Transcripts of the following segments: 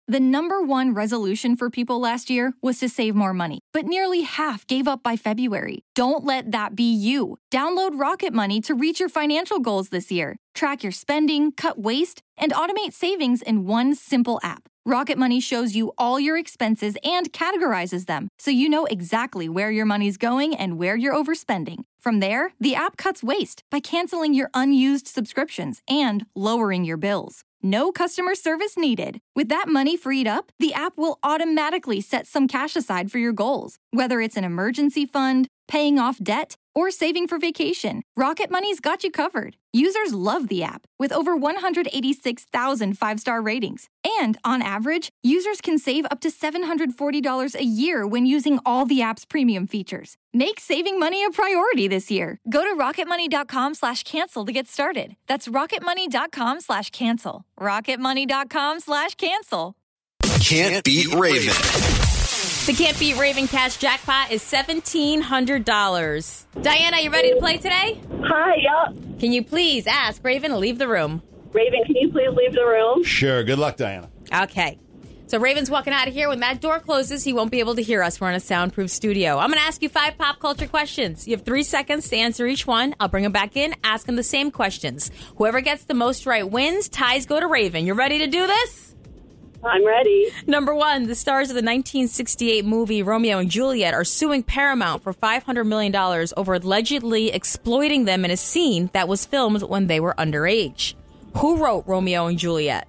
The #1 resolution for people last year was to save more money, but nearly half gave up by February. Don't let that be you. Download Rocket Money to reach your financial goals this year. Track your spending, cut waste, and automate savings in one simple app. Rocket Money shows you all your expenses and categorizes them, so you know exactly where your money's going and where you're overspending. From there, the app cuts waste by canceling your unused subscriptions and lowering your bills. No customer service needed. With that money freed up, the app will automatically set some cash aside for your goals, whether it's an emergency fund, paying off debt, or saving for vacation. Rocket Money's got you covered. Users love the app, with over 186,000 five-star ratings. And on average, users can save up to $740 a year when using all the app's premium features. Make saving money a priority this year. Go to rocketmoney.com/cancel to get started. That's rocketmoney.com/cancel. rocketmoney.com/cancel. Can't beat Raven. The Can't Beat Raven cash jackpot is $1,700. Diana, you ready to play today? Hi, yeah. Can you please ask Raven to leave the room? Raven, can you please leave the room? Sure. Good luck, Diana. Okay. So Raven's walking out of here. When that door closes, he won't be able to hear us. We're in a soundproof studio. I'm going to ask you 5 pop culture questions. You have 3 seconds to answer each one. I'll bring him back in, ask him the same questions. Whoever gets the most right wins. Ties go to Raven. You ready to do this? I'm ready. Number 1, the stars of the 1968 movie Romeo and Juliet are suing Paramount for $500 million over allegedly exploiting them in a scene that was filmed when they were underage. Who wrote Romeo and Juliet?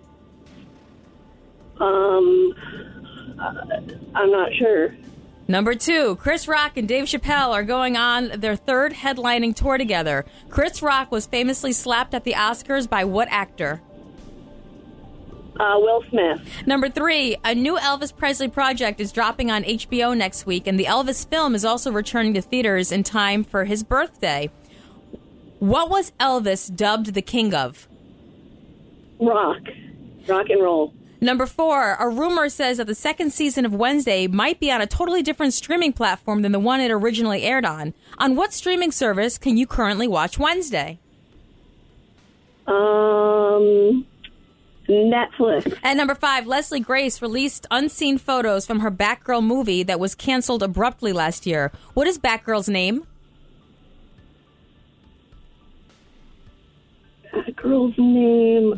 I'm not sure. Number 2, Chris Rock and Dave Chappelle are going on their 3rd headlining tour together. Chris Rock was famously slapped at the Oscars by what actor? Will Smith. Number 3, a new Elvis Presley project is dropping on HBO next week, and the Elvis film is also returning to theaters in time for his birthday. What was Elvis dubbed the king of? Rock and roll. Number 4, a rumor says that the 2nd season of Wednesday might be on a totally different streaming platform than the one it originally aired on. On what streaming service can you currently watch Wednesday? Netflix. And number 5, Leslie Grace released unseen photos from her Batgirl movie that was canceled abruptly last year. What is Batgirl's name? Batgirl's name,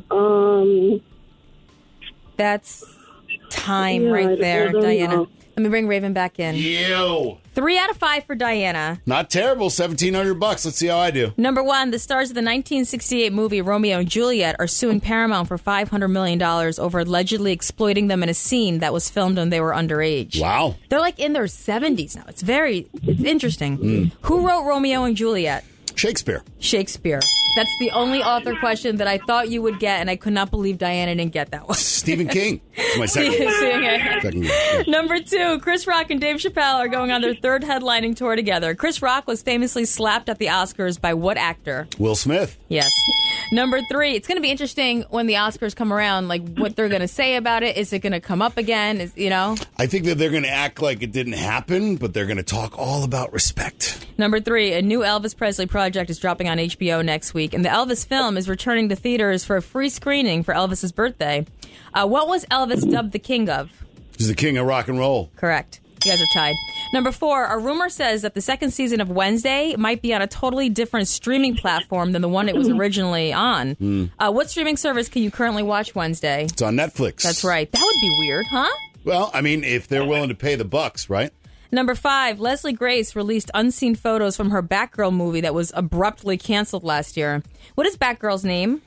That's time right there, Diana. know. Let me bring Raven back in. 3 out of 5 for Diana. Not terrible. $1,700. Let's see how I do. Number 1, the stars of the 1968 movie Romeo and Juliet are suing Paramount for $500 million over allegedly exploiting them in a scene that was filmed when they were underage. Wow. They're like in their 70s now. It's interesting. Who wrote Romeo and Juliet? Shakespeare. That's the only author question that I thought you would get, and I could not believe Diana didn't get that one. Stephen King. It's my second guess. Number 2, Chris Rock and Dave Chappelle are going on their 3rd headlining tour together. Chris Rock was famously slapped at the Oscars by what actor? Will Smith. Yes. Number 3, it's going to be interesting when the Oscars come around, like what they're going to say about it. Is it going to come up again? I think that they're going to act like it didn't happen, but they're going to talk all about respect. Number 3, a new Elvis Presley project is dropping on HBO next week, and the Elvis film is returning to theaters for a free screening for Elvis's birthday. What was Elvis dubbed the king of? He's the king of rock and roll. Correct. You guys are tied. Number 4, a rumor says that the 2nd season of Wednesday might be on a totally different streaming platform than the one it was originally on. What streaming service can you currently watch Wednesday? It's on Netflix. That's right. That would be weird, huh? Well, I mean, if they're willing to pay the bucks, right? Number 5, Leslie Grace released unseen photos from her Batgirl movie that was abruptly canceled last year. What is Batgirl's name?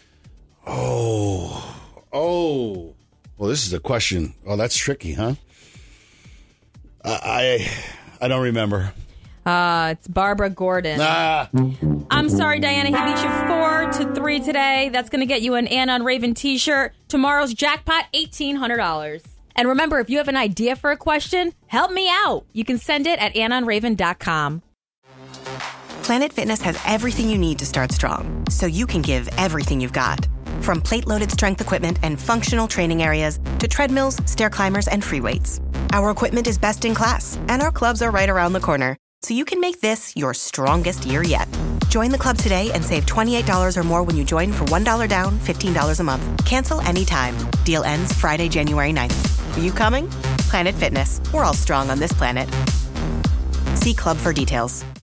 Oh. Well, this is a question. Oh, that's tricky, huh? I don't remember. It's Barbara Gordon. I'm sorry, Diana. He beat you 4-3 today. That's going to get you an Ann on Raven t-shirt. Tomorrow's jackpot, $1,800. And remember, if you have an idea for a question, help me out. You can send it at annonraven.com. Planet Fitness has everything you need to start strong, so you can give everything you've got. From plate-loaded strength equipment and functional training areas to treadmills, stair climbers, and free weights. Our equipment is best in class, and our clubs are right around the corner, so you can make this your strongest year yet. Join the club today and save $28 or more when you join for $1 down, $15 a month. Cancel anytime. Deal ends Friday, January 9th. Are you coming? Planet Fitness. We're all strong on this planet. See club for details.